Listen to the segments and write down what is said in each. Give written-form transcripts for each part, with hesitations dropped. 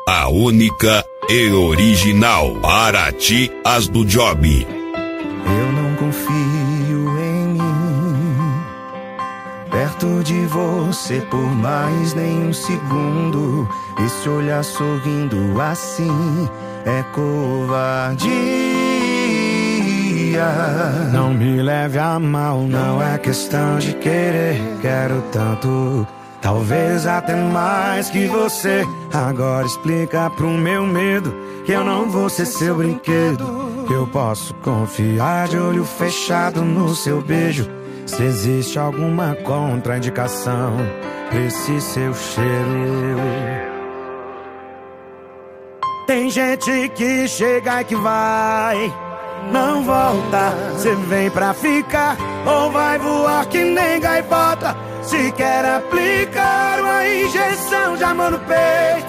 a única e original para ti, as do Job. Eu não confio em mim, perto de você por mais nem um segundo. Esse olhar sorrindo assim é covardia. Não me leve a mal, não é questão de querer. Quero tanto, talvez até mais que você. Agora explica pro meu medo que eu não vou ser seu brinquedo, que eu posso confiar de olho fechado no seu beijo. Se existe alguma contraindicação pra esse seu cheiro. Tem gente que chega e que vai, não volta. Cê vem pra ficar ou vai voar que nem gaivota. Se quer aplicar uma injeção de amor no peito,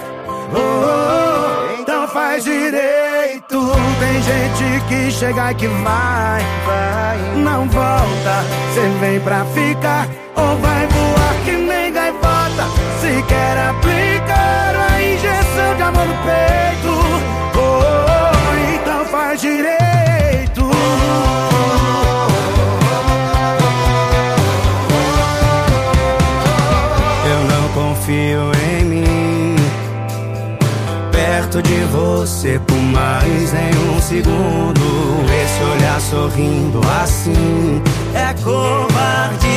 então faz direito. Tem gente que chega e que vai, não volta. Cê vem pra ficar ou vai voar que nem gaivota. Se quer aplicar uma injeção de amor no peito, então faz direito. Confio em mim, perto de você por mais nem um segundo. Esse olhar sorrindo assim é covardia.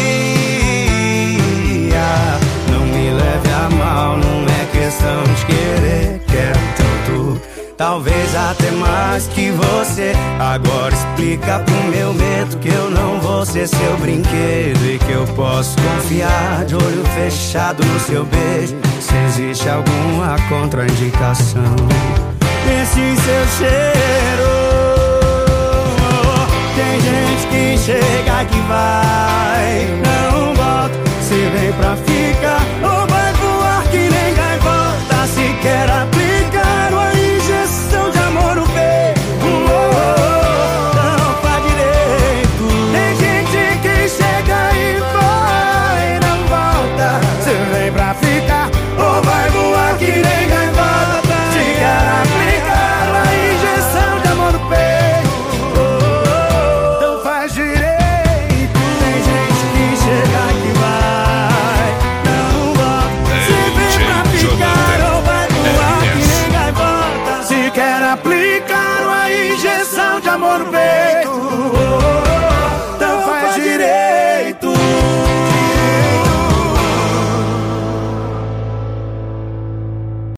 Não me leve a mal, não é questão de querer. Quero tanto, talvez até mais que você. Agora explica pro meu medo que eu não vou ser seu brinquedo e que eu posso confiar de olho fechado no seu beijo. Se existe alguma contraindicação nesse seu cheiro. Tem gente que chega que vai, não volta. Se vem pra ficar ou vai voar que nem gaivota. Se quer aplicar uma injeção de amor no peito, não faz direito. Tem gente que chega e vai, não volta. Você vem pra ficar ou vai voar que nem gaivota. Se quer aplicar uma injeção de amor no peito, então faz direito. Tem gente que chega e vai, não volta. Se vem pra ficar ou vai voar que nem gaivota. Se quer aplicar uma injeção de amor no peito,